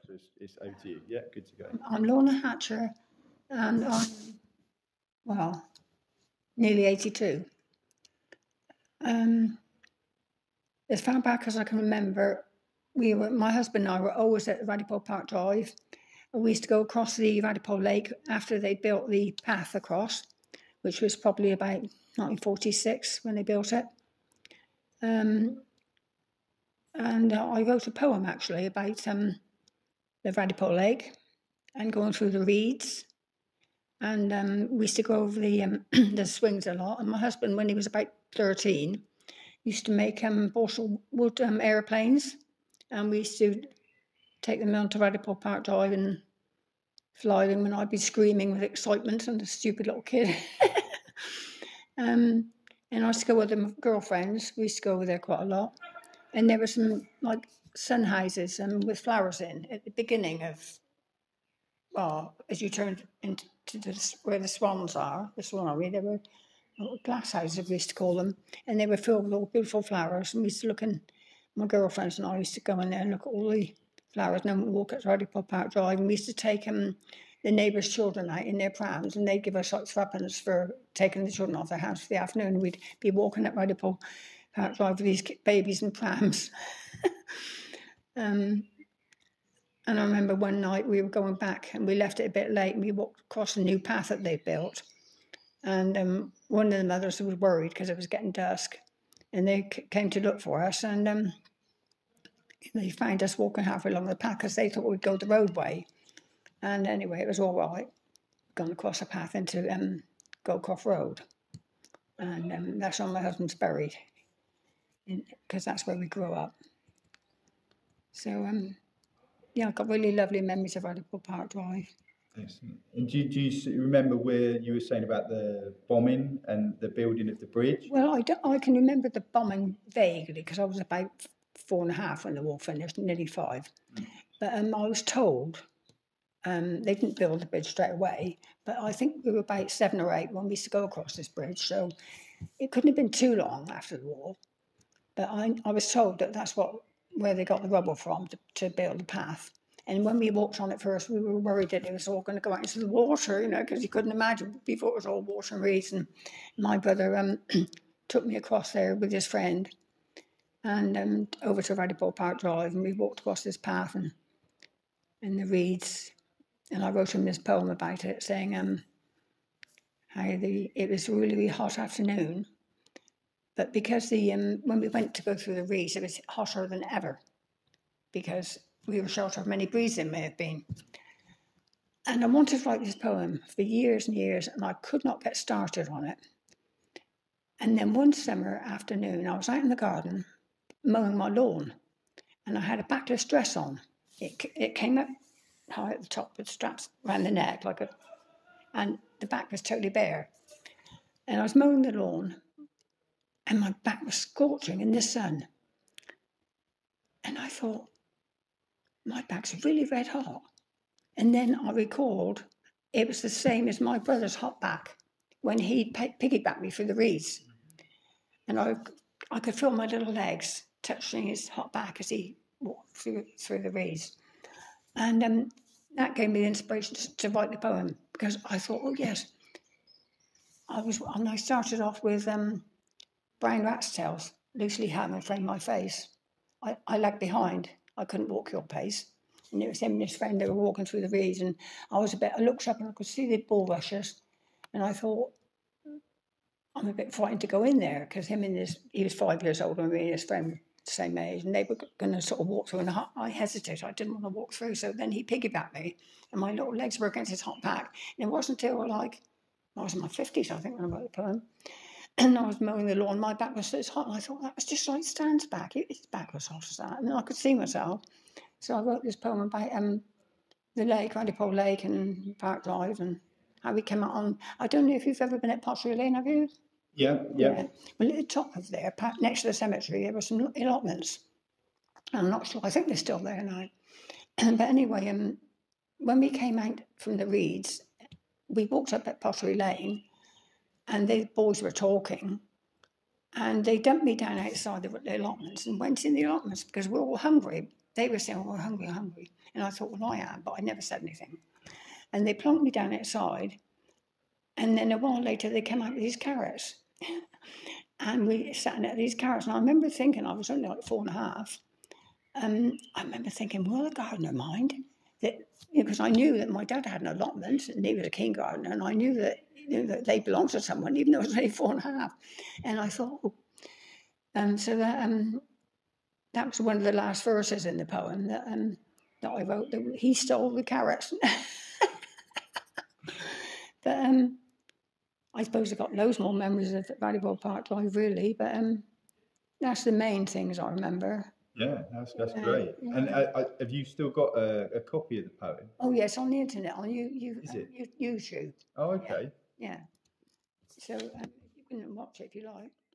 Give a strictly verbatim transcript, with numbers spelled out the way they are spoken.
so it's, it's over to you. Yeah, good to go. I'm Lorna Hatcher, and I'm, well, nearly eighty-two. Um, as far back as I can remember, we were, my husband and I were always at Radipole Park Drive. We used to go across the Radipole Lake after they built the path across, which was probably about nineteen forty-six when they built it. Um, and uh, I wrote a poem actually about um, the Radipole Lake and going through the reeds. And um, we used to go over the um, the swings a lot. And my husband, when he was about thirteen, used to make um, balsa wood um, aeroplanes. And we used to take them down to Radipole Park Drive and fly them, and I'd be screaming with excitement and a stupid little kid. um, and I used to go with my girlfriends. We used to go over there quite a lot. And there were some like sun houses um, with flowers in at the beginning of, well, as you turned into the, where the swans are, the swanery, there were little glass houses, we used to call them, and they were filled with all beautiful flowers. And we used to look in, my girlfriends and I used to go in there and look at all the flowers, and then we'd walk at Radipole Park Drive, and we used to take um, the neighbours' children out in their prams, and they'd give us like threepence for taking the children off their house for the afternoon. We'd be walking at Radipole Park Drive with these babies in prams. um, and I remember one night we were going back, and we left it a bit late, and we walked across a new path that they built. And um, one of the mothers was worried because it was getting dusk, and they c- came to look for us, and um, they found us walking halfway along the path because they thought we'd go the roadway. And anyway, it was all right, going across a path into um, Goldcroft Road. And um, that's where my husband's buried, because that's where we grew up. So, um, yeah, I've got really lovely memories of Radipole Park Drive. Excellent. And do, do you remember where you were saying about the bombing and the building of the bridge? Well, I, don't, I can remember the bombing vaguely, because I was about four and a half when the war finished, nearly five. Mm. But um, I was told um, they didn't build the bridge straight away, but I think we were about seven or eight when we used to go across this bridge, so it couldn't have been too long after the war. But I, I was told that that's what where they got the rubble from to, to build the path. And when we walked on it first, we were worried that it was all going to go out into the water, you know, because you couldn't imagine before it was all water and reeds. And my brother um, took me across there with his friend and um, over to Radipole Park Drive, and we walked across this path and in the reeds. And I wrote him this poem about it, saying um, how the it was a really, really hot afternoon, but because the um, when we went to go through the reeds, it was hotter than ever, because we were sheltered of many breezes it may have been. And I wanted to write this poem for years and years, and I could not get started on it. And then one summer afternoon, I was out in the garden mowing my lawn, and I had a backless dress on. It it came up high at the top with straps around the neck, like a, and the back was totally bare. And I was mowing the lawn, and my back was scorching in the sun. And I thought, my back's really red hot. And then I recalled it was the same as my brother's hot back when he piggybacked me through the reeds. And I I could feel my little legs touching his hot back as he walked through, through the reeds. And um, that gave me the inspiration to, to write the poem, because I thought, oh yes, I was, and I started off with um, brown rat's tails loosely hung from my face. I, I lagged behind. I couldn't walk your pace. And it was him and his friend, they were walking through the reeds, and I was a bit, I looked up and I could see the bulrushes, and I thought, I'm a bit frightened to go in there, because him and his, he was five years older than me and his friend the same age, and they were going to sort of walk through, and I hesitated, I didn't want to walk through, so then he piggybacked me, and my little legs were against his hot back, and it wasn't until like, I was in my fifties, I think, when I wrote the poem, and I was mowing the lawn, my back was so hot, and I thought, that was just like Stan's back, his back was hot as that, and then I could see myself. So I wrote this poem about um, the lake, Radipole Lake and Park Drive, and how we came out on. I don't know if you've ever been at Pottery Lane, have you? Yeah, yeah. yeah. Well, at the top of there, next to the cemetery, there were some allotments. I'm not sure. I think they're still there now. But anyway, um, when we came out from the reeds, we walked up at Pottery Lane, and the boys were talking, and they dumped me down outside the, the allotments and went in the allotments because we were all hungry. they were saying, "Oh, we're hungry, we're hungry," and I thought, "Well, I am," but I never said anything. And they plonked me down outside, and then a while later they came out with these carrots, and we sat and ate these carrots. And I remember thinking, I was only like four and a half. Um, I remember thinking, will the gardener mind? That, because I knew that my dad had an allotment and he was a keen gardener, and I knew that, you know, that they belonged to someone, even though I was only four and a half. And I thought, oh. um, so that um, that was one of the last verses in the poem that um, that I wrote. That he stole the carrots. But um, I suppose I've got loads more memories of Valleyboard Park Drive, really. But um, that's the main things I remember. Yeah, that's that's Uh, great. yeah. And uh, uh, have you still got a, a copy of the poem? Oh yes, on the internet, on you, you, Is um, it? you YouTube. Oh, okay. Yeah. So um, you can watch it if you like.